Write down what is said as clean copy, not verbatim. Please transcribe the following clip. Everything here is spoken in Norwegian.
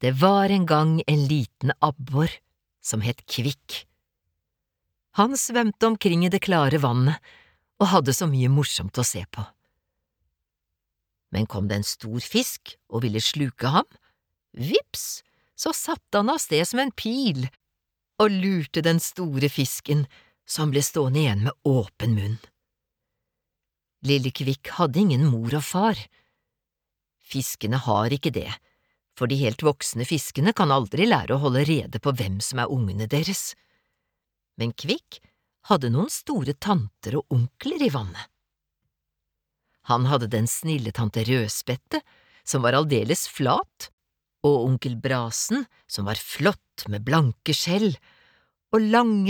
Det var en gang en liten abbor som het Kvikk. Han svømte omkring i det klare vannet og hadde så mye morsomt å se på. Men kom det en stor fisk og ville sluke ham, vips, så satte han av sted som en pil og lurte den store fisken, som ble stående igjen med åpen munn. Lille Kvikk hadde ingen mor og far. Fiskene har ikke det, for de helt voksne fiskene kan aldri lære å holde rede på hvem som er ungene deres. Men Kvikk hadde noen store tanter og onkler i vannet. Han hadde den snille tante Rødspette, som var aldeles flat, og onkel Brasen, som var flott med blanke skjell, og lange